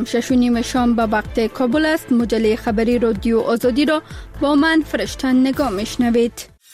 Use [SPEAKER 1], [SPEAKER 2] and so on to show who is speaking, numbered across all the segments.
[SPEAKER 1] 6:30 شام به وقت کابل است. مجله خبری رادیو آزادی را با من فرشتن نگاه میشنوید.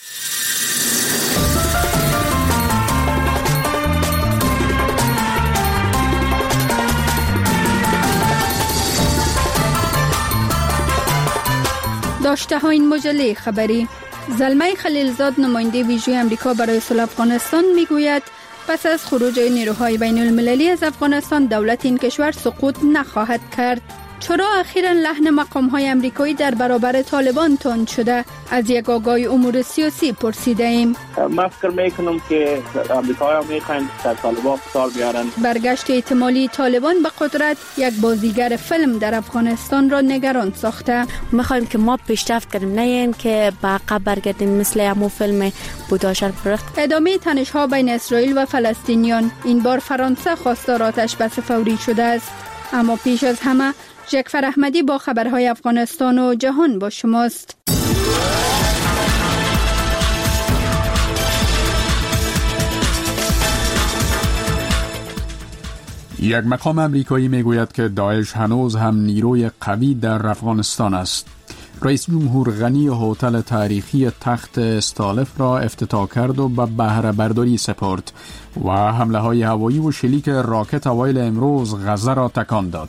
[SPEAKER 1] داشته ها این مجله خبری. زلمه خلیلزاد نماینده ویژه امریکا برای صلح افغانستان میگوید پس از خروج نیروهای بین المللی از افغانستان دولت این کشور سقوط نخواهد کرد. چرا اخیراً لحن مقام‌های امریکایی در برابر طالبان تند شده؟ از یک آگاهی امور سیاسی پرسیده ایم.
[SPEAKER 2] من فکر میکنم که امریکایی‌ها میخواهند که طالبان فشار بیارن.
[SPEAKER 1] برگشت احتمالی طالبان به قدرت یک بازیگر فیلم در افغانستان را نگران ساخته.
[SPEAKER 3] میخوایم که ما پیشرفت کنیم، نه این که به عقب برگردیم مثل همون فیلم بوداشر فرخت.
[SPEAKER 1] ادامه تنش‌ها بین اسرائیل و فلسطینیان. این بار فرانسه خواستار آتش بس فوری شده است. اما پیش از همه جعفر احمدی با خبرهای افغانستان و جهان با شماست.
[SPEAKER 4] یک مقام امریکایی میگوید که داعش هنوز هم نیروی قوی در افغانستان است. رئیس جمهور غنی هتل تاریخی تخت استالف را افتتاح کرد و به بهره برداری سپرد و حمله های هوایی و شلیک راکت اوایل امروز غزه را تکان داد.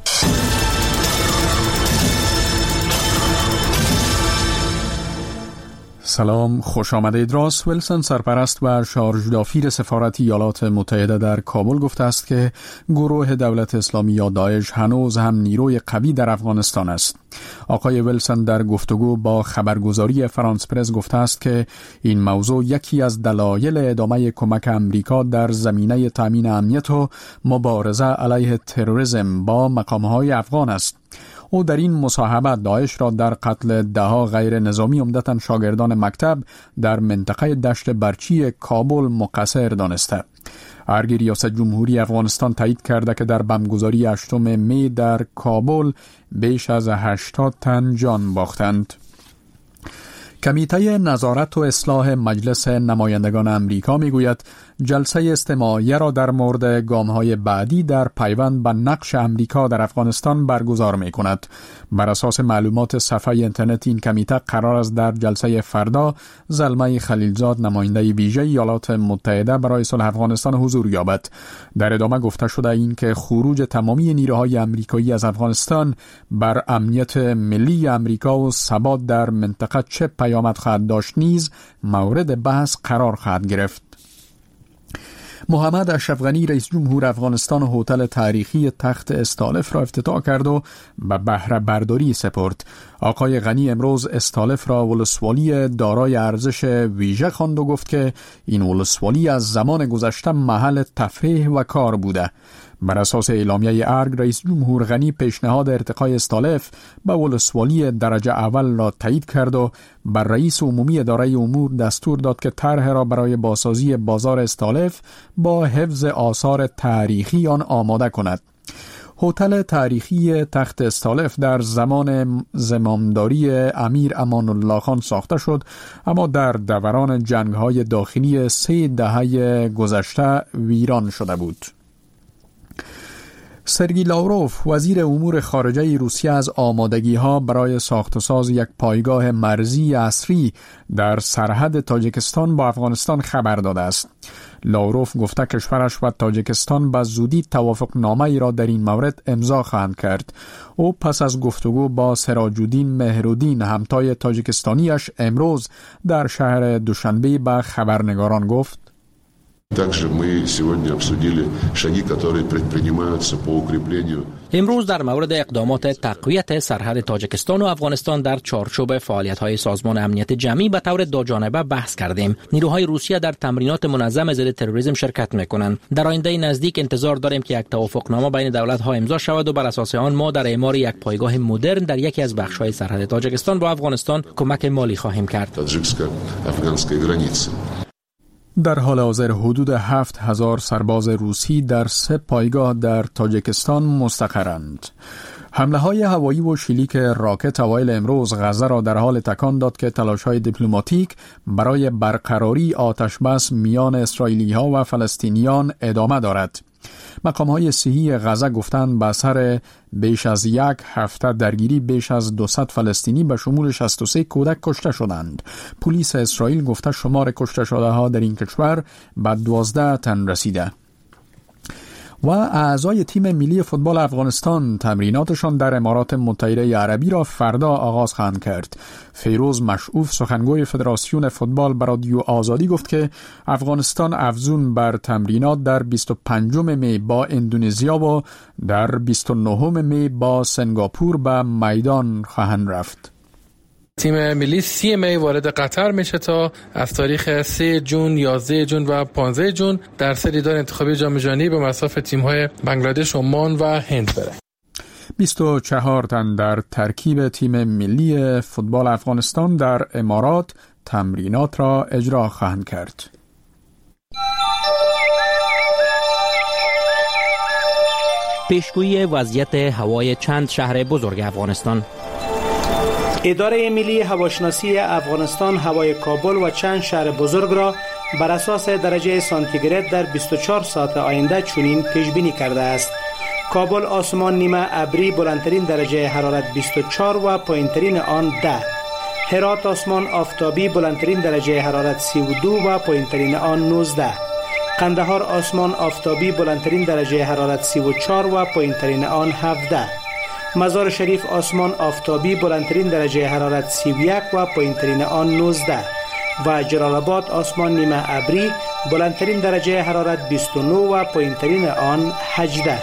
[SPEAKER 4] سلام، خوش آمدید. راس ویلسون، سرپرست و شارژ دافیر سفارت ایالات متحده در کابل گفته است که گروه دولت اسلامی یا داعش هنوز هم نیروی قوی در افغانستان است. آقای ویلسون در گفتگو با خبرگزاری فرانس پرس گفته است که این موضوع یکی از دلایل ادامه کمک امریکا در زمینه تامین امنیت و مبارزه علیه تروریسم با مقام‌های افغان است. او در این مصاحبه داعش را در قتل دهها غیر نظامی عمدتاً شاگردان مکتب در منطقه دشت برچی کابل مقصر دانسته. ارگ ریاست جمهوری افغانستان تایید کرده که در بمبگذاری 8 می در کابل بیش از 80 تن جان باختند. کمیته نظارت و اصلاح مجلس نمایندگان امریکا میگوید جلسه استماعیه را در مورد گام‌های بعدی در پیوند به نقش امریکا در افغانستان برگزار می‌کند. بر اساس معلومات صفحه اینترنت این کمیته قرار است در جلسه فردا زلمه خلیلزاد نماینده ویژه ایالات متحده برای صلح افغانستان حضور یابد. در ادامه گفته شده این که خروج تمامی نیروهای امریکایی از افغانستان بر امنیت ملی امریکا و ثبات در منطقه چه پیامد خواهد داشت نیز مورد بحث قرار خواهد گرفت. محمد اشرف غنی رئیس جمهور افغانستان هتل تاریخی تخت استالف را افتتاح کرد و به بهره برداری سپرد. آقای غنی امروز استالف را ولسوالی دارای ارزش ویژه خواند و گفت که این ولسوالی از زمان گذشته محل تفریح و کار بوده. بر اساس اعلامیه ارگ رئیس جمهور غنی پیشنهاد ارتقای استالف به ولسوالی درجه اول را تایید کرد و بر رئیس عمومی اداره امور دستور داد که طرح را برای بازسازی بازار استالف با حفظ آثار تاریخی آن آماده کند. هتل تاریخی تخت استالف در زمان زمامداری امیر امان الله خان ساخته شد، اما در دوران جنگ‌های داخلی 3 دهه گذشته ویران شده بود. سرگئی لاوروف وزیر امور خارجه روسیه از آمادگی‌ها برای ساخت و ساز یک پایگاه مرزی عصری در سرحد تاجیکستان با افغانستان خبر داده است. لاوروف گفته کشورش و تاجیکستان به زودی توافقنامه‌ای را در این مورد امضا خواهند کرد. او پس از گفتگو با سراج الدین مهرالدین همتای تاجیکستانیش امروز در شهر دوشنبه به خبرنگاران گفت:
[SPEAKER 5] امروز در مورد اقدامات تقویت سرحد تاجیکستان و افغانستان در چارچوب فعالیت‌های سازمان امنیت جمعی به طور دوجانبه بحث کردیم. نیروهای روسیه در تمرینات منظم ضد تروریسم شرکت می‌کنند. در آینده نزدیک انتظار داریم که یک توافقنامه بین دولت‌ها امضا شود و بر اساس آن ما در اعمار یک پایگاه مدرن در یکی از بخش‌های سرحد تاجیکستان با افغانستان کمک مالی خواهیم کرد.
[SPEAKER 4] در حال حاضر حدود 7000 سرباز روسی در 3 پایگاه در تاجیکستان مستقرند. حمله‌های هوایی و شلیک راکت اوایل امروز غزه را در حال تکان داد که تلاش‌های دیپلماتیک برای برقراری آتش‌بس میان اسرائیلی‌ها و فلسطینیان ادامه دارد. مقام‌های صحی غزه گفتند به اثر بیش از یک هفته درگیری بیش از 200 فلسطینی به شمول 63 کودک کشته شدند. پلیس اسرائیل گفته شمار کشته شده ها در این کشور به 12 تن رسیده. و اعضای تیم ملی فوتبال افغانستان تمریناتشان در امارات متحده عربی را فردا آغاز خواهند کرد. فیروز مشعوف سخنگوی فدراسیون فوتبال به رادیو آزادی گفت که افغانستان افزون بر تمرینات در 25 می با اندونزیا و در 29 می با سنگاپور به میدان خواهند رفت.
[SPEAKER 6] تیم ملی 30 می وارد قطر میشه تا از تاریخ 3 جون، 11 جون و 15 جون در سری دار انتخابی جام جهانی به مصاف تیم‌های بنگلادش، عمان و هند بره.
[SPEAKER 4] 24 تن در ترکیب تیم ملی فوتبال افغانستان در امارات تمرینات را اجرا خواهند کرد.
[SPEAKER 5] پیشگویی وضعیت هوای چند شهر بزرگ افغانستان.
[SPEAKER 7] اداره ملی هواشناسی افغانستان هوای کابل و چند شهر بزرگ را بر اساس درجه سانتیگراد در 24 ساعت آینده چنین پیش بینی کرده است. کابل آسمان نیمه ابری بلندترین درجه حرارت 24 و پایینترین آن 10. هرات آسمان آفتابی بلندترین درجه حرارت 32 و پایینترین آن 19. قندهار آسمان آفتابی بلندترین درجه حرارت 34 و پایینترین آن 17. مزار شریف آسمان آفتابی بلندترین درجه حرارت 31 و پایینترین آن 19 و جلال آباد آسمان نیمه ابری بلندترین درجه حرارت 29 و پایینترین آن 18.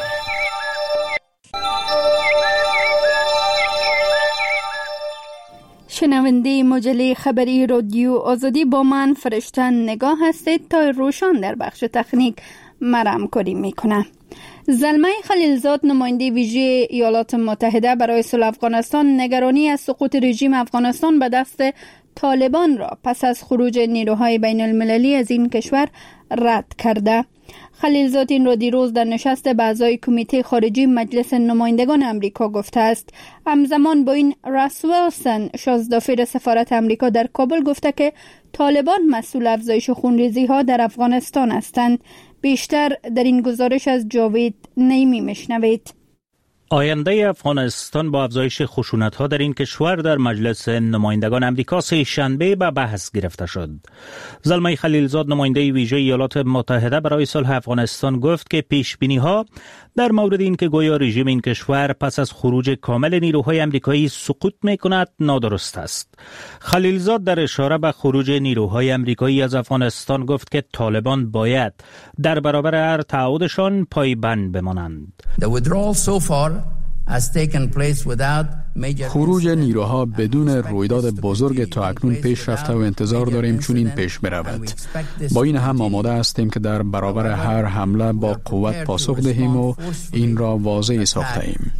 [SPEAKER 1] شنونده مجله خبری رادیو آزادی با من فرشته نگاه هستید. تا روشان در بخش تکنیک مرام کاری میکنه. زلمه خلیلزاد نماینده ویژه ایالات متحده برای صلح افغانستان نگرانی از سقوط رژیم افغانستان به دست طالبان را پس از خروج نیروهای بین المللی از این کشور رد کرده. خلیلزاد این را دیروز در نشست با اعضای کمیته خارجی مجلس نمایندگان امریکا گفته است. همزمان با این راس ویلسون شازدافیر سفارت امریکا در کابل گفته که طالبان مسئول افزایش خونریزی ها در افغانستان هستند. بیشتر در این گزارش از جاوید نیمی میشنوید.
[SPEAKER 8] آینده افغانستان با افزایش خشونت‌ها در این کشور در مجلس نمایندگان امریکا سه شنبه به بحث گرفته شد. زلمه خلیلزاد نماینده ویژه ایالات متحده برای صلح افغانستان گفت که پیش‌بینی‌ها در مورد این که گویا رژیم این کشور پس از خروج کامل نیروهای امریکایی سقوط می‌کند نادرست است. خلیلزاد در اشاره به خروج نیروهای امریکایی از افغانستان گفت که طالبان باید در برابر هر تعهدشان پایبند بمانند.
[SPEAKER 4] خروج نیروها بدون رویداد بزرگ تا اکنون پیش رفته و انتظار داریم چون این پیش برود. با این هم آماده هستیم که در برابر هر حمله با قوت پاسخ دهیم و این را واضح ساخته ایم.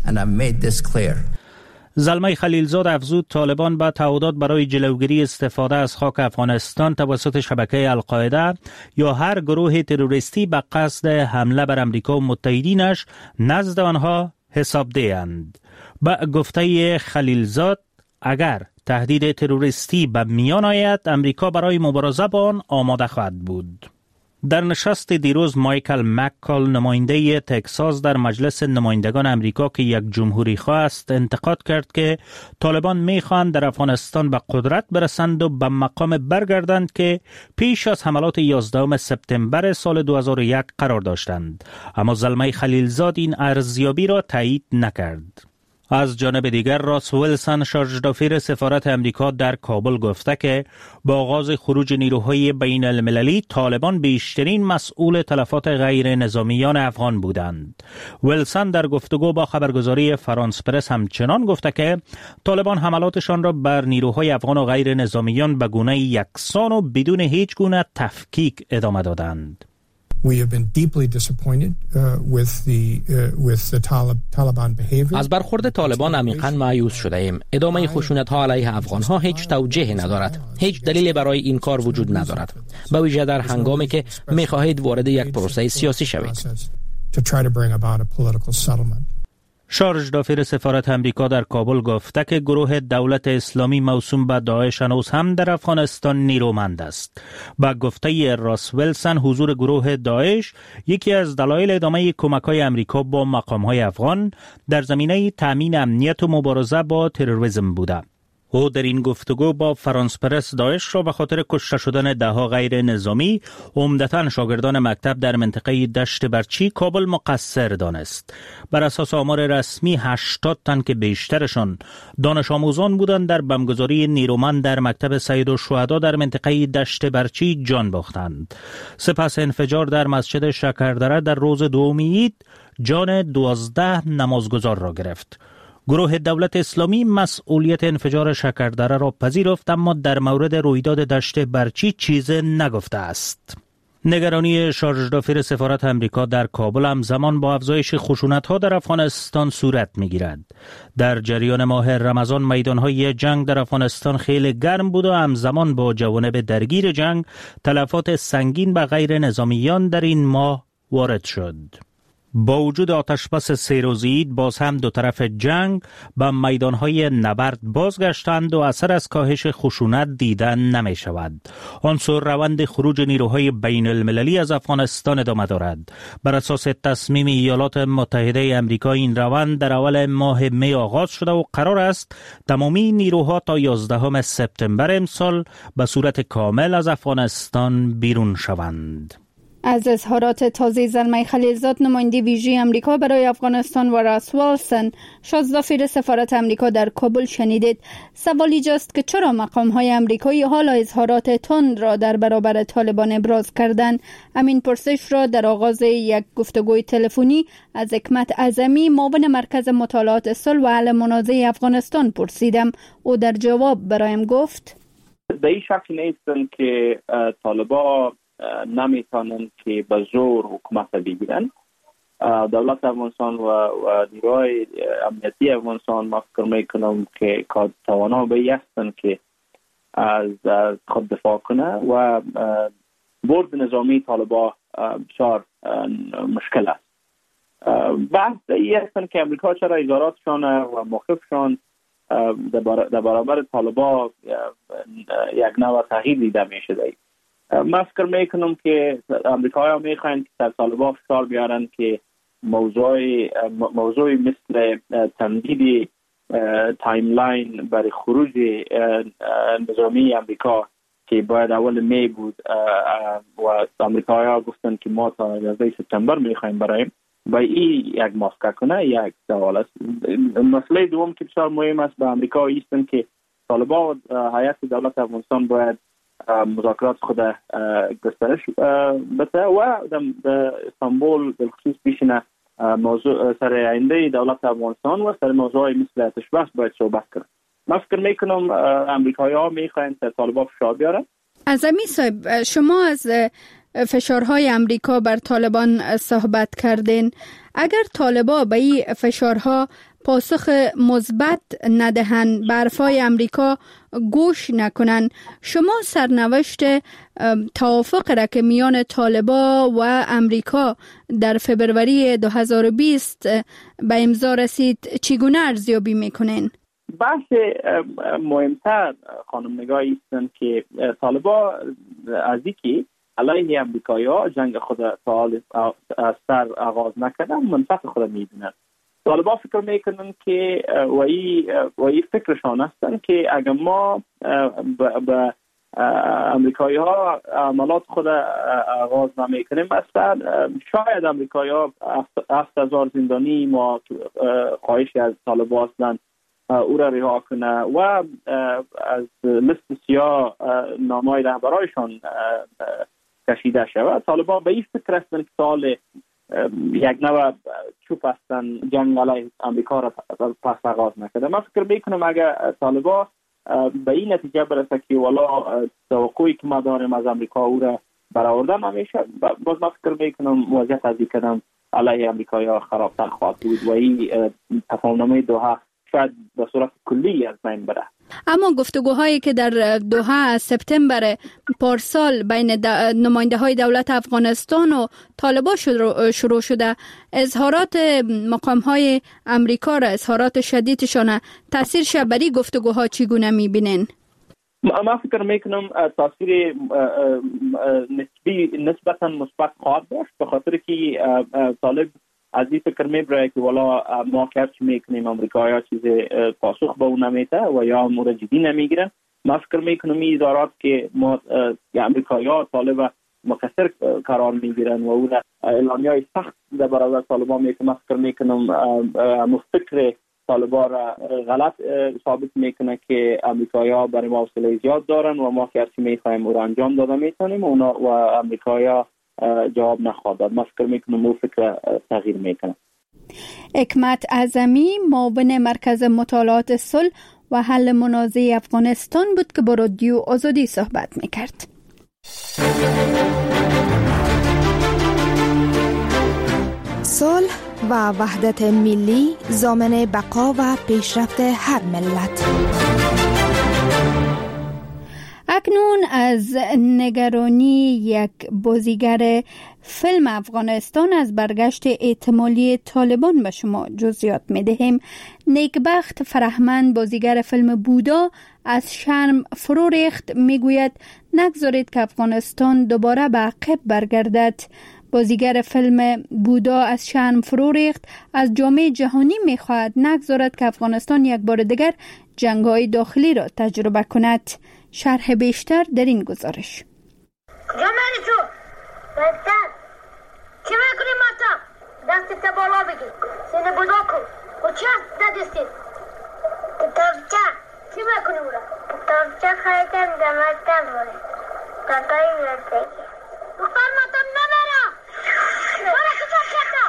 [SPEAKER 8] زلمه خلیلزاد افزود طالبان با تعهدات برای جلوگیری استفاده از خاک افغانستان توسط شبکه القاعده یا هر گروه تروریستی به قصد حمله بر امریکا و متحدینش نزد آنها حسابده‌اند. با گفته خلیلزاد اگر تهدید تروریستی به میان آید امریکا برای مبارزه با آن آماده خواهد بود. در نشست دیروز مایکل مککال نماینده تگزاس در مجلس نمایندگان امریکا که یک جمهوری خواه است انتقاد کرد که طالبان میخواهند در افغانستان به قدرت برسند و به مقام برگردند که پیش از حملات 11 سپتامبر سال 2001 قرار داشتند. اما زلمه خلیلزاد این ارزیابی را تایید نکرد. از جانب دیگر راس ویلسون شارژدافیر سفارت امریکا در کابل گفته که با آغاز خروج نیروهای بین المللی طالبان بیشترین مسئول تلفات غیر نظامیان افغان بودند. ویلسون در گفتگو با خبرگزاری فرانس پرس همچنان گفته که طالبان حملاتشان را بر نیروهای افغان و غیر نظامیان به گونه یکسان و بدون هیچ گونه تفکیک ادامه دادند.
[SPEAKER 9] We have been deeply disappointed with the Taliban behavior.
[SPEAKER 5] از برخورد طالبان عمیقاً مایوس شده ایم. ادامه خشونت‌ها علیه افغان‌ها هیچ توجیهی ندارد. هیچ دلیلی برای این کار وجود ندارد. به ویژه در هنگامی که می‌خواهید وارد یک پروسه سیاسی شوید.
[SPEAKER 8] شارژ دافیر سفارت امریکا در کابل گفته که گروه دولت اسلامی موسوم به داعش هنوز هم در افغانستان نیرومند است. با گفته راس ویلسون، حضور گروه داعش یکی از دلایل ادامه کمک‌های امریکا با مقام‌های افغان در زمینه تامین امنیت و مبارزه با تروریسم بوده. او در این گفتگو با فرانس پرس داعش را به خاطر کشته شدن دهها غیر نظامی، عمدتاً شاگردان مکتب در منطقه دشت برچی، کابل مقصر دانست. بر اساس آمار رسمی 80 تن که بیشترشان دانش آموزان بودند در بمبگذاری نیرومند در مکتب سید الشهدا در منطقه دشت برچی جان باختند. سپس انفجار در مسجد شکردره در روز دومی عید جان 12 نمازگزار را گرفت. گروه دولت اسلامی مسئولیت انفجار شکردره را پذیرفت، اما در مورد رویداد دشت برچی چیز نگفته است. نگرانی شارژ دافیر سفارت امریکا در کابل همزمان با افزایش خشونت‌ها در افغانستان صورت می‌گیرد. در جریان ماه رمضان میدان‌های جنگ در افغانستان خیلی گرم بود و همزمان با جوانب درگیر جنگ تلفات سنگین به غیر نظامیان در این ماه وارد شد. با وجود آتشبس 3 روزه عید، باز هم دو طرف جنگ به میدانهای نبرد بازگشتند و اثر از کاهش خشونت دیدن نمی شود. آنسو روند خروج نیروهای بین المللی از افغانستان ادامه دارد. بر اساس تصمیم ایالات متحده امریکا این روند در اول ماه می آغاز شده و قرار است تمامی نیروها تا 11 سپتامبر امسال به صورت کامل از افغانستان بیرون شوند.
[SPEAKER 1] از اظهارات تازه زلمه خلیلزاد، نماینده ویژه امریکا برای افغانستان و راس ویلسون، شازدافیر سفارت امریکا در کابل شنیدید. سوال اینجاست که چرا مقام‌های امریکایی حالا اظهارات تند را در برابر طالبان ابراز کردند؟ همین پرسش را در آغاز یک گفتگوی تلفنی از حکمت اعظمی، معاون مرکز مطالعات صلح و حل منازعه افغانستان پرسیدم. او در جواب برایم گفت:
[SPEAKER 2] به این شکل نیستن که طالبان نمیتونن که به زور حکومت بگیرن. دولت افغانستان و نیروهای امنیتی افغانستان ما فکر میکنم که توانا به هستن که از خود دفاع کنه و برد نظامی طالبان بسیار مشکل است. بحث این هستن که امریکا چرا اظهاراتشان و موقفشان در برابر طالبان یک نوع تغییر دیده میشه. من فکر میکنم که امریکایی ها میخواین که در طالبان فشار بیارن که موضوعی مثل تمدید تایملاین برای خروج نظامی امریکا که باید اول می بود و امریکایی ها گفتن که ما تا 11 سپتامبر میخوایم برایم، با این یک موافقه کنه یک سوال است. مسئله دوم که بسیار مهم است به امریکا ایستن که طالبان هیئت دولت افغانستان باید مذاکرات خود گسترش بده و در استانبول به خصوص پیشنه موضوع سر آینده دولت افغانستان و سر موضوعی مثل آتش بس باید صحبت کنه. من فکر میکنم امریکایی ها میخواین که طالبان فشار بیارن.
[SPEAKER 1] اعظمی صاحب، شما از فشارهای امریکا بر طالبان صحبت کردین. اگر طالبان به این فشارها پاسخ مثبت ندهند، برفای امریکا گوش نکنند، شما سرنوشت توافق را که میان طالبان و امریکا در فبروری 2020 به امضا رسید چگونه ارزیابی میکنین؟
[SPEAKER 2] بحث مهمتر خانم نگاهی هستند که طالبان از اینکه علیه امریکایی ها جنگ خود از سر آغاز نکردن منطق خود میدونن. طالبان فکر میکنن که و این فکرشان هستن که اگر ما به امریکایی ها عملات خود آغاز نمیکنیم اصلا شاید امریکایی ها 7,000 زندانی ما خواهش از طالبان هستن او را رها کنه و از لیست سیاه نامای رهبرایشان کشیده شود. طالبان به این فکر هستن که سال یک نوع چوب هستن جنگ علیه امریکا را پس آغاز نکرده. من فکر میکنم اگر طالبان به این نتیجه برسه که والا توقعی که ما داریم از امریکا او را برآورده نمیشه، باز من فکر میکنم وضعیت از این کدام علیه امریکایی ها خرابتر خواهد بود و این تفاهمنامه دوحه شاید به صورت کلی از بین بره.
[SPEAKER 1] اما گفتگوهایی که در دوحه سپتامبر پارسال بین نماینده های دولت افغانستان و طالبان شروع شده، اظهارات مقام های امریکا را، اظهارات شدیدشان تاثیر شبری گفتگوها چگونه میبینین؟
[SPEAKER 2] ما فکر میکنم تاثیر نسبتا مثبت خواهد داشت، به خاطر که طالب از این فکر میبره که والا ما کارچ میکنیم امریکایی چیز پاسخ به اون نمیده و یا مورد جدی نمیگیرن. ما فکر میکنم این ادارات که ما امریکایی ها طالب مقصر قرار میگیرن و اون اعلامیه‌های سخت در برابر طالبان میکنن، ما فکر میکنم مفکر طالبان را غلط ثابت میکنه که امریکایی ها برای ما حوصله زیاد دارن و ما کارچ میخوایم او را انجام داده میتونیم و امریکایی ها جواب نخواهد داد. من فکر میکنم او فکر تغییر میکنه.
[SPEAKER 1] حکمت اعظمی، معاون مرکز مطالعات صلح و حل منازعه افغانستان بود که با رادیو آزادی صحبت میکرد.
[SPEAKER 10] صلح و وحدت ملی ضامن بقا و پیشرفت هر ملت.
[SPEAKER 1] اکنون از نگرانی یک بازیگر فیلم افغانستان از برگشت احتمالی طالبان به شما جزئیات می‌دهیم. نیکبخت فرهمند، بازیگر فیلم بودا، از شرم فرو ریخت. میگوید نگذارید که افغانستان دوباره به عقب برگردد. بازیگر فیلم بودا از شرم فرو ریخت. از جامعه جهانی میخواهد نگذارد که افغانستان یک بار دیگر جنگ‌های داخلی را تجربه کند. شرح بیشتر در این گزارش.
[SPEAKER 11] کجا میری تو؟ بهتر چی میکنی ماتا؟ دستت بالا بگیر، سینه بودا کن. و چی هست در دستت؟ کتابچه. چی میکنی اورا؟ کتابچه خریدم در مکتب باره. کاکایی میرسه دختر ماتم نبرا برا کتابچه تا.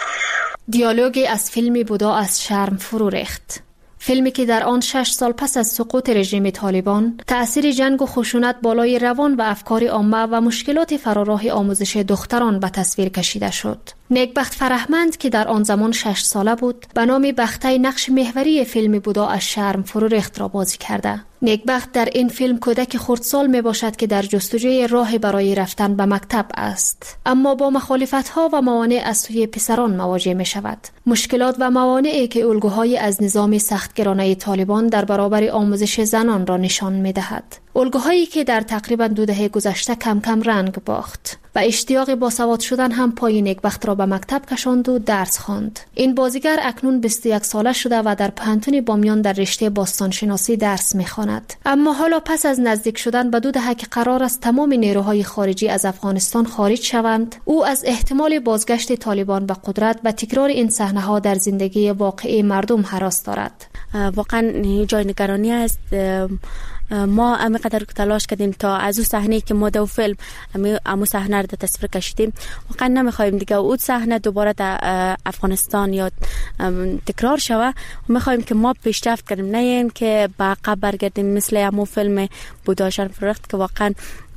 [SPEAKER 12] دیالوگی از فیلم بودا از شرم فرو ریخت. فیلمی که در آن 6 سال پس از سقوط رژیم طالبان تأثیر جنگ و خشونت بالای روان و افکار عامه و مشکلات فراراه آموزش دختران به تصویر کشیده شد. نیکبخت فرهمند که در آن زمان 6 ساله بود، به نام بخته نقش محوری فیلم بودا از شرم فرو ریخت را بازی کرده. نیکبخت در این فیلم کودک خردسال می باشد که در جستجوی راه برای رفتن به مکتب است، اما با مخالفت‌ها و موانع از سوی پسران مواجه می شود. مشکلات و موانعی که الگوهای از نظام سختگرانه طالبان در برابر آموزش زنان را نشان می دهد. الگوهایی که در تقریبا 2 دهه گذشته کم کم رنگ باخت و اشتیاق باسواد شدن هم پای نیکبخت را به مکتب کشاند و درس خواند. این بازیگر اکنون 21 ساله شده و در پانتون بامیان در رشته باستانشناسی درس می‌خواند. اما حالا پس از نزدیک شدن به 2 دهه که قرار است تمام نیروهای خارجی از افغانستان خارج شوند، او از احتمال بازگشت طالبان به قدرت و تکرار این صحنه‌ها در زندگی واقعی مردم هراس دارد.
[SPEAKER 3] واقعا جای نگرانی است. ما همینقدر تلاش کردیم تا از اون صحنه که ما در فیلم همون صحنه رو تصویر کشیدیم، واقعا نمیخوایم دیگه اون صحنه دوباره در افغانستان یا تکرار شوه. میخوایم که ما پیشرفت کنیم، نه این که به عقب برگردیم مثل همون فیلم بودا شرم فرو ریخت که واقعا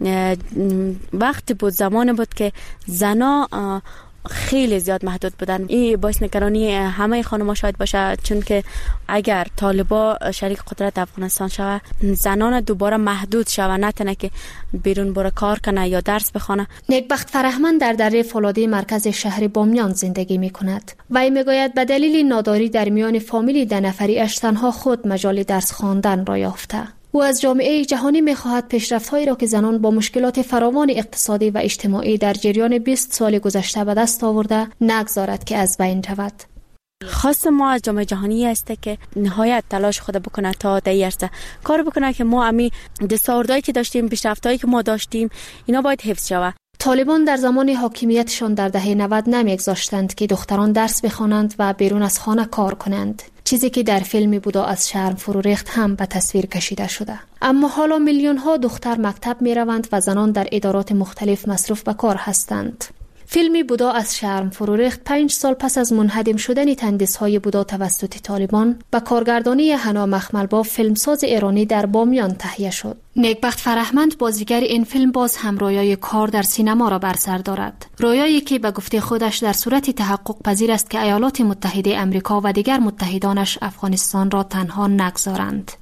[SPEAKER 3] وقتی بود، زمان بود که زنا خیلی زیاد محدود بودن. این باعث نگرانی همه خانم‌ها شاید باشه، چون که اگر طالبا شریک قدرت افغانستان شوه، زنان دوباره محدود شوه، نه تنه که بیرون بره کار کنه یا درس بخونه.
[SPEAKER 12] نیکبخت فرهمند در دره فولادی مرکز شهر بامیان زندگی می کند. وی میگوید به دلیل ناداری در میان فامیلی 10 نفری اش تنها خود مجال درس خواندن را یافته. او از جامعه جهانی می‌خواهد پیشرفت‌هایی را که زنان با مشکلات فراوان اقتصادی و اجتماعی در جریان 20 سال گذشته به دست آورده نگذارد که از بین رود.
[SPEAKER 3] خواست ما از جامعه جهانی است که نهایت تلاش خود بکنه تا در عرصه کار بکنه که ما امی دستاوردهایی که داشتیم، پیشرفت‌هایی که ما داشتیم، اینا باید حفظ شود.
[SPEAKER 12] طالبان در زمان حاکمیتشان در دهه 90 نمیگذاشتند که دختران درس بخوانند و بیرون از خانه کار کنند، چیزی که در فیلم بودا از شرم فرو ریخت هم به تصویر کشیده شده. اما حالا میلیون ها دختر مکتب می روند و زنان در ادارات مختلف مصروف به کار هستند. فیلم بودا از شرم فرو ریخت 5 سال پس از منهدم شدن تندیس‌های بودا توسط طالبان با کارگردانی حنا مخملباف فیلمساز ایرانی در بامیان تهیه شد. نیکبخت فرهمند بازیگر این فیلم باز هم رویای کار در سینما را بر سر دارد. رویایی که به گفته خودش در صورت تحقق پذیر است که ایالات متحده آمریکا و دیگر متحدانش افغانستان را تنها نگذارند.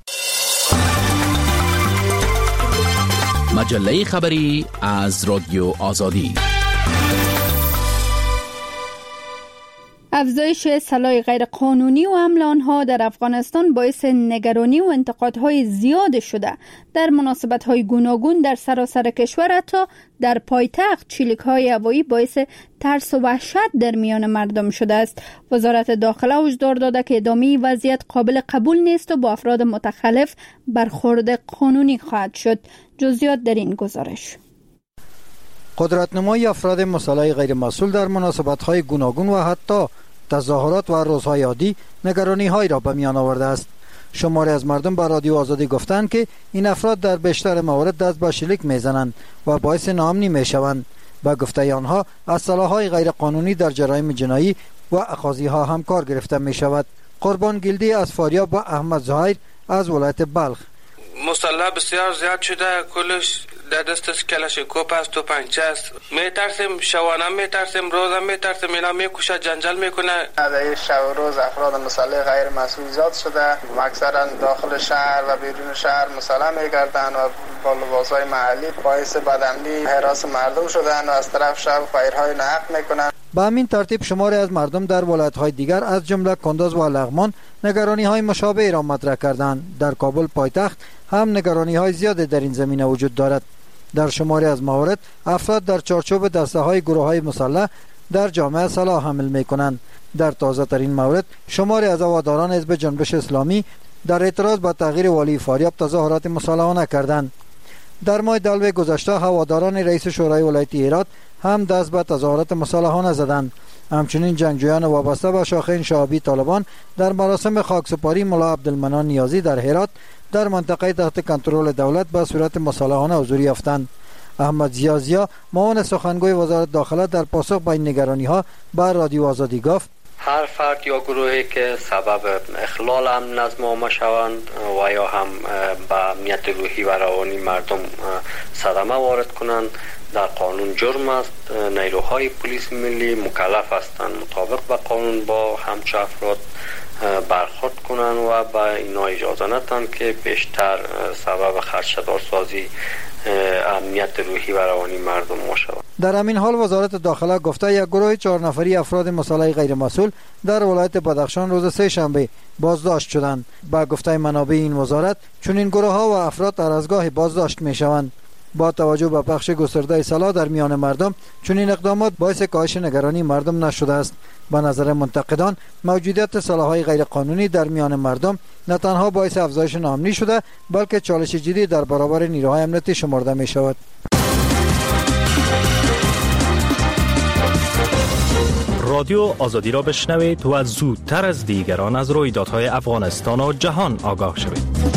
[SPEAKER 5] مجله خبری از رادیو آزادی.
[SPEAKER 1] افزایش سلاح غیرقانونی و حمل آنها در افغانستان باعث نگرانی و انتقادهای زیاد شده. در مناسبت‌های گوناگون در سراسر کشور حتی در پایتخت چیلک‌های هوایی باعث ترس و وحشت در میان مردم شده است. وزارت داخله هشدار داده که ادامه وضعیت قابل قبول نیست و با افراد متخلف برخورد قانونی خواهد شد. جزئیات در این گزارش.
[SPEAKER 13] قدرت‌نمایی افراد مسلح غیر مسئول در مناسبت‌های گوناگون و حتی تظاهرات و روزهای عادی نگرانی‌هایی را به میان آورده است. شماری از مردم به رادیو آزادی گفتند که این افراد در بیشتر موارد دست به شلیک می‌زنند و باعث ناامنی می‌شوند. با گفته آنها از سلاح‌های غیر قانونی در جرایم جنایی و اخاذی‌ها هم کار گرفته می‌شود. قربان گیلدی از فاریاب و احمد ظاهر از ولایت بلخ:
[SPEAKER 14] مسلح بسیار زیاد شده، کلش در دست کلاشینکوف است و پنچه است. میترسیم شوانه، میترسیم روزم، میترسیم اینا میکشه، جنجال میکنه.
[SPEAKER 15] در شب و روز افراد مسلح غیر مسئول زیاد شده، اکثرا داخل شهر و بیرون شهر مسلح میگردن و با لباسهای محلی باعث بدامنی هراس مردم شدن و از طرف شب فایرهای ناحق میکنن.
[SPEAKER 13] به همین ترتیب شماری از مردم در ولایت‌های دیگر از جمله کندز و لغمان نگرانی‌های مشابهی را مطرح کردند. در کابل پایتخت هم نگرانی‌های زیادی در این زمینه وجود دارد. در شماری از موارد افراد در چارچوب دسته‌های گروه‌های مسلح در جامعه سلاح حمل می‌کنند. در تازه‌ترین مورد شماری از هواداران حزب جنبش اسلامی در اعتراض به تغییر والی فاریاب تظاهرات مسلحانه کردند. در ماه دلو گذشته هواداران رئیس شورای ولایت هرات هم دست به تظاهرات مسلحانه زدند. همچنین جنگجویان وابسته به شاخه انشعابی طالبان در مراسم خاکسپاری ملا عبدالمنان نیازی در هرات در منطقه تحت کنترل دولت به صورت مسلحانه حضور یافتند. احمد زیا معاون سخنگوی وزارت داخله در پاسخ به این نگرانی‌ها به رادیو آزادی گفت:
[SPEAKER 16] هر فرد یا گروهی که سبب اخلال امن نظم عامه شوند و یا هم به امنیت روحی و روانی مردم صدمه وارد کنند در قانون جرم است. نیروهای پلیس ملی مکلف هستند مطابق به قانون با همچو افراد برخورد کنند و به اینا اجازه ندهند که بیشتر سبب خدشه‌دارسازی امنیت روحی و روانی مردم شود.
[SPEAKER 13] در همین حال وزارت داخله گفته یک گروه 4 نفری افراد مسلح غیر مسئول در ولایت بدخشان روز سه شنبه بازداشت شدند. با گفته منابع این وزارت چنین گروه ها و افراد در از گاه بازداشت می شوند. با توجه به پخش گسترده سلاح در میان مردم چنین اقدامات باعث کاهش نگرانی مردم نشده است. به نظر منتقدان موجودیت سلاح‌های غیر قانونی در میان مردم نه تنها باعث افزایش ناامنی شده بلکه چالش جدی در برابر نیروهای امنیتی شمرده می شود.
[SPEAKER 8] رادیو آزادی را بشنوید و زودتر از دیگران از رویدادهای افغانستان و جهان آگاه شوید.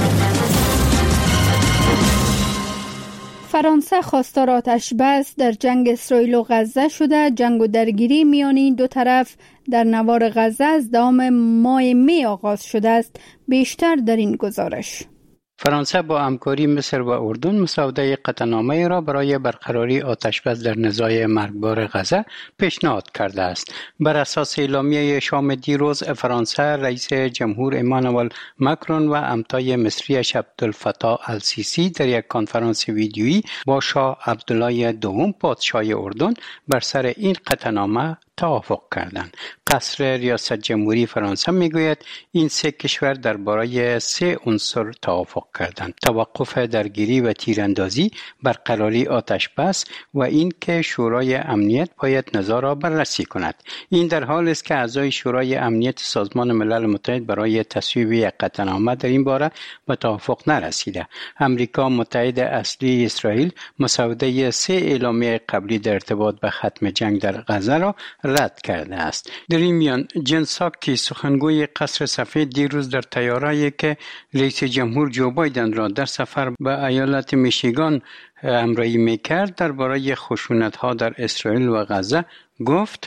[SPEAKER 1] فرانسه خواستار آتش بس در جنگ اسرائیل و غزه شده. جنگ و درگیری میان این دو طرف در نوار غزه از دوام ماه می آغاز شده است. بیشتر در این گزارش.
[SPEAKER 17] فرانسه با همکاری مصر و اردن مسوده قطعنامه را برای برقراری آتشبس در نزاع مرگبار غزه پیشنهاد کرده است. بر اساس اعلامیه شام دیروز فرانسه رئیس جمهور ایمانوئل ماکرون و همتای مصریش عبدالفتاح السیسی در یک کنفرانس ویدیویی با شاه عبدالله دوم پادشاه اردن بر سر این قطعنامه توافق کردند. قصر ریاست جمهوری فرانسه میگوید این سه کشور درباره سه عنصر توافق کردند: توقف درگیری و تیراندازی، برقراری آتش بس و این که شورای امنیت باید نزاع را بررسی کند. این در حالی است که اعضای شورای امنیت سازمان ملل متحد برای تصویب یک قطعنامه در این باره به توافق نرسیده. امریکا متحد اصلی اسرائیل مسوده سه اعلامیه قبلی در ارتباط به ختم جنگ در غزه را رد کرده است. در این میان جن ساکی سخنگوی قصر سفید دیروز در طیاره‌ای که رئیس جمهور جو بایدن را در سفر به ایالت میشیگان همراهی میکرد درباره خشونت‌ها در اسرائیل و غزه گفت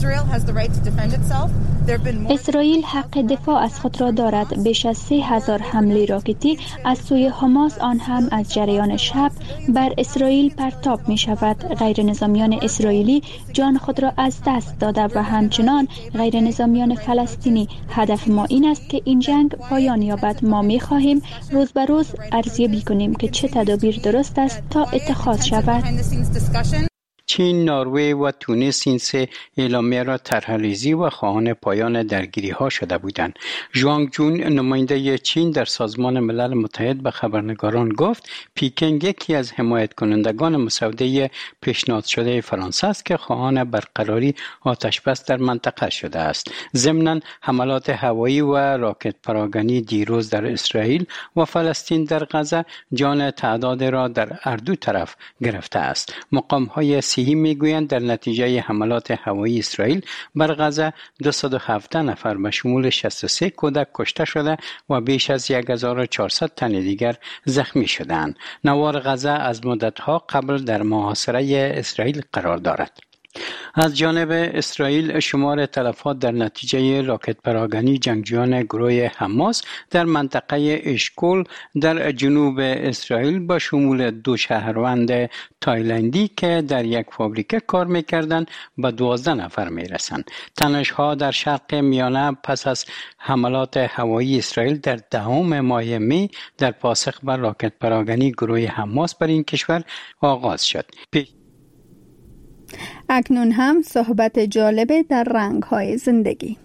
[SPEAKER 18] اسرائیل حق دفاع از خود را دارد. بیش از 3000 حمله راکتی از سوی حماس، آن هم از جریان شب، بر اسرائیل پرتاب می شود. غیر نظامیان اسرائیلی جان خود را از دست داده و همچنان غیر نظامیان فلسطینی. هدف ما این است که این جنگ پایان یابد. ما می خواهیم روز به روز ارزیابی کنیم که چه تدابیر درست است تا اتخاذ شود.
[SPEAKER 17] چین، نروژ و تونس این سه اعلامیه را طرح‌ریزی و خواهان پایان درگیری‌ها شده بودند. ژوانگ جون، نماینده چین در سازمان ملل متحد، به خبرنگاران گفت پکین یکی از حمایت کنندگان مسوده پیشنهاد شده فرانسه است که خواهان برقراری آتش‌بس در منطقه شده است. ضمناً حملات هوایی و راکت پراگنی دیروز در اسرائیل و فلسطین در غزه جان تعداد را در هر دو طرف گرفته است. مقام‌های صحی میگویند در نتیجه حملات هوایی اسرائیل بر غزه 217 نفر به شمول 63 کودک کشته شده و بیش از 1400 تن دیگر زخمی شدند. نوار غزه از مدت‌ها قبل در محاصره اسرائیل قرار دارد. از جانب اسرائیل شمار تلفات در نتیجه راکت پراگنی جنگجویان گروه حماس در منطقه اشکول در جنوب اسرائیل با شمول 2 شهروند تایلندی که در یک فابریکه کار می‌کردند به 12 نفر می‌رسند. تنش‌ها در شرق میانه پس از حملات هوایی اسرائیل در 10 ماه می در پاسخ بر راکت پراگنی گروه حماس بر این کشور آغاز شد.
[SPEAKER 1] اکنون هم صحبت جالب در رنگ‌های زندگی.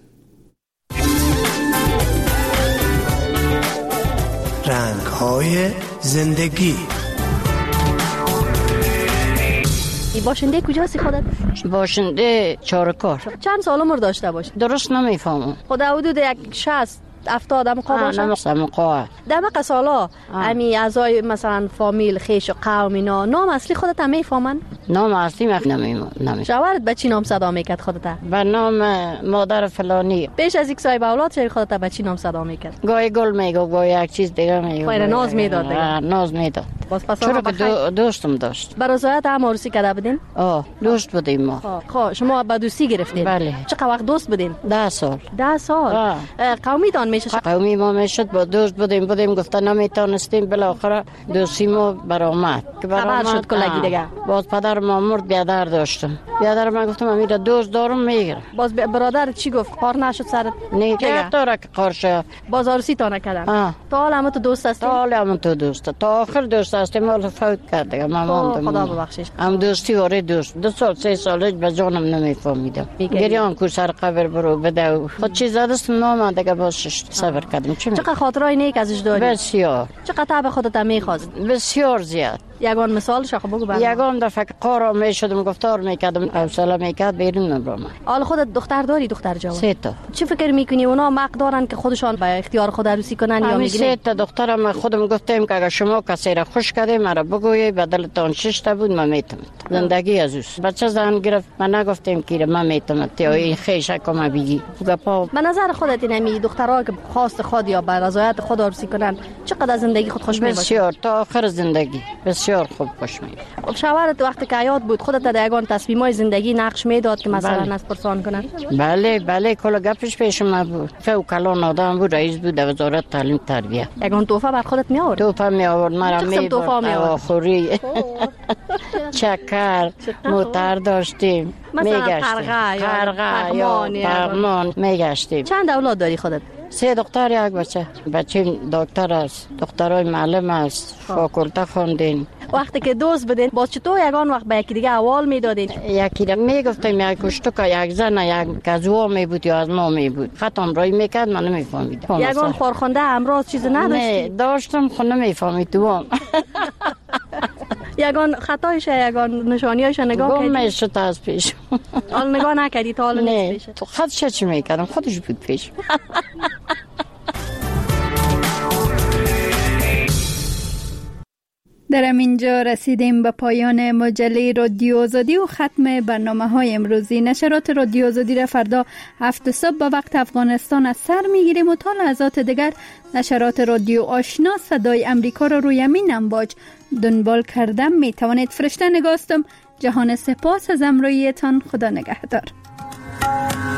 [SPEAKER 19] رنگ‌های زندگی.
[SPEAKER 3] باشنده کجاست خودت؟
[SPEAKER 20] باشنده چارکار.
[SPEAKER 3] چند سال عمر داشته باشی؟
[SPEAKER 20] درست نمیفهمم.
[SPEAKER 3] خود حدود 60-70 مقا باشه؟
[SPEAKER 20] نه مقا.
[SPEAKER 3] در مقا سالا امی اعضای مثلا فامیل خیش و قوم اینا نام اصلی خودت هم میفهمن؟
[SPEAKER 20] نام اصلی نمیفهمم.
[SPEAKER 3] شوهرت به چی نام صدا میکرد خودت؟
[SPEAKER 20] به نام مادر فلانی.
[SPEAKER 3] پیش از یک صاحب اولاد چه خودت به چی نام صدا میکرد؟
[SPEAKER 20] گاهی گل میگو، گاهی یک چیز دیگه میگو.
[SPEAKER 3] خیر ناز میداد دیگه.
[SPEAKER 20] ناز میداد.
[SPEAKER 3] چرا
[SPEAKER 20] که دوستم داشت.
[SPEAKER 3] برای رضایت هم عروسی کرده بودین؟
[SPEAKER 20] دوست بودیم ما.
[SPEAKER 3] خب شما با دوستی گرفتین؟
[SPEAKER 20] بله.
[SPEAKER 3] چقدر وقت دوست بودین؟
[SPEAKER 20] 10 سال.
[SPEAKER 3] 10 سال. قومی دان میشه؟
[SPEAKER 20] قومی ما میشد، با دوست بودیم گفتن نمیتونستیم، بالاخره دوستی ما برآمد.
[SPEAKER 3] خبر شد کلگی دیگه.
[SPEAKER 20] باز پدر ما مرد، بیادر داشتم. بیادر من گفتم امیره دوست دارم میگیرم.
[SPEAKER 3] باز برادر چی گفت؟ خار نشد سرت؟
[SPEAKER 20] نه که داره که خارشه.
[SPEAKER 3] باز عروسی تا نکردن. تا حالا هم تو دوست هستی؟
[SPEAKER 20] تا حالا هم تو دوست. تا آخر دوست هستیم، ولی فوت کرد دیگه. من ماندم.
[SPEAKER 3] خدا ببخشش.
[SPEAKER 20] هم دوستی واره دوست. 2 سال 3 سال به جانم نمیفهمیدم. گریان کو سر قبر برو بده. خود چیز دست نام دیگه باشش صبر کردم.
[SPEAKER 3] چقدر خاطرای نیک ازش داری؟
[SPEAKER 20] بسیار.
[SPEAKER 3] چقدر به خودت میخواست؟
[SPEAKER 20] بسیار زیاد.
[SPEAKER 3] یگان مثالش خب بگو برام.
[SPEAKER 20] یگان دفعه قارا میشدم، گفتار میکردم، حوصله میکرد بیرون نبرم.
[SPEAKER 3] حالا خودت دختر داری؟ دختر جوان؟
[SPEAKER 20] 3 تا.
[SPEAKER 3] چی فکر میکنی اونا حق دارن که خودشان به اختیار خود عروسی کنن یا میگن؟
[SPEAKER 20] 3 تا دخترم خودم گفتم که اگه شما کسی را خوش کردی مرا بگویی، بدلتان 6 تا بود من میتونم. زندگی ازوس. بچه زن گرفت، من نگفتم که من میتونم تا این خیشه کما بگی. گپا.
[SPEAKER 3] به نظر خودت اینمی دخترها که خواست خود یا به رضایت خود عروسی کنن چقدر زندگی خود خوش میباشه؟
[SPEAKER 20] بسیار، تا آخر زندگی بسیار خوب خوش میباشه.
[SPEAKER 3] خب شوهرت وقتی که حیات بود خودت در یگان تصمیمای زندگی نقش میداد که مثلا از پرسان کنن؟
[SPEAKER 20] بله کل گپش پیش من بود. فوق‌العاده آدم بود، رئیس بود وزارت تعلیم تربیت.
[SPEAKER 3] یگان تحفه بر خودت می آورد؟
[SPEAKER 20] تحفه می آورد، مرا
[SPEAKER 3] میبرد.
[SPEAKER 20] آخری چکر موتر داشتیم، میگشتیم. خرقه یا پغمان میگشتیم.
[SPEAKER 3] چند اولاد داری خودت؟
[SPEAKER 20] 3 دختر 1 بچه. بچه دکتر است، دخترای معلم است، فاکولته خوندین.
[SPEAKER 3] وقتی که دوست بودین باز چطور یگان وقت به یکی دیگه احوال میدادین؟
[SPEAKER 20] یکی دیگه میگفتیم یک کشتو یک زن یک کزوا می بود یا از ما می بود. خطم رای میکرد من نمیفهمیدم.
[SPEAKER 3] یگان خورخنده امراض چیز نداشتی؟
[SPEAKER 20] نه داشتم خو نمیفهمیدم.
[SPEAKER 3] یگان خطایش یگان نشانیایش نگاه کردی؟
[SPEAKER 20] گم میشد از پیش.
[SPEAKER 3] حال نگاه نکردی تا حالا
[SPEAKER 20] نیست پیش؟ تو خودش چی میکردم؟ خودش بود پیش.
[SPEAKER 1] در اینجا رسیدیم به پایان مجله رادیو آزادی و ختم برنامه‌های امروزی. نشرات رادیو آزادی را فردا 7 صبح به وقت افغانستان از سر می‌گیریم و تا لحظات دیگر نشرات رادیو آشنا صدای امریکا را روی همین امواج دنبال کرده می توانید. فرشته نگاستم. جهان سپاس از همراهیتان. خدا نگهدار.